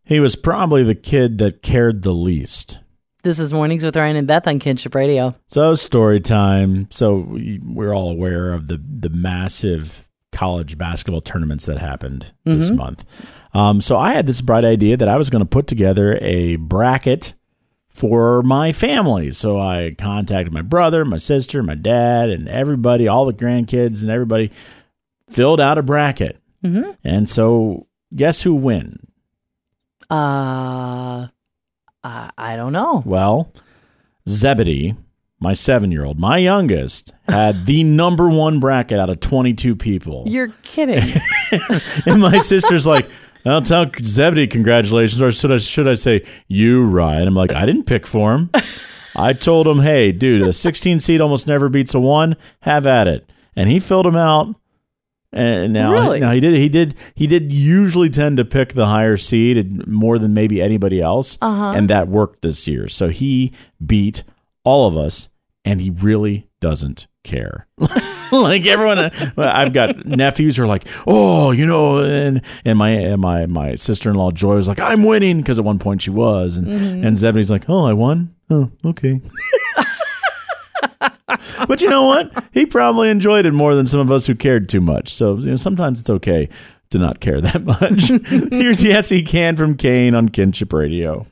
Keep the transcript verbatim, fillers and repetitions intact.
He was probably the kid that cared the least. This is Mornings with Ryan and Beth on Kinship Radio. So story time. So we, we're all aware of the, the massive college basketball tournaments that happened mm-hmm. this month. Um, so I had this bright idea that I was going to put together a bracket for my family. So I contacted my brother, my sister, my dad, and everybody, all the grandkids and everybody filled out a bracket. Mm-hmm. And so guess who win? Uh... Uh, I don't know. Well, Zebedee, my seven-year-old, my youngest, had the number one bracket out of twenty-two people. You're kidding. And my sister's like, I'll tell Zebedee congratulations, or should I, should I say, you, Ryan? I'm like, I didn't pick for him. I told him, hey, dude, a sixteen seed almost never beats a one. Have at it. And he filled him out. And now, really? now he did. He did. He did usually tend to pick the higher seed more than maybe anybody else, uh-huh. and that worked this year. So he beat all of us, and he really doesn't care. Like everyone, I've got nephews who are like, "Oh, you know," and and my and my my sister-in-law Joy was like, "I'm winning," because at one point she was, and mm-hmm. and Zebedee's like, "Oh, I won. Oh, okay." But you know what? He probably enjoyed it more than some of us who cared too much. So you know, sometimes it's okay to not care that much. Here's Yes He Can from Kane on Kinship Radio.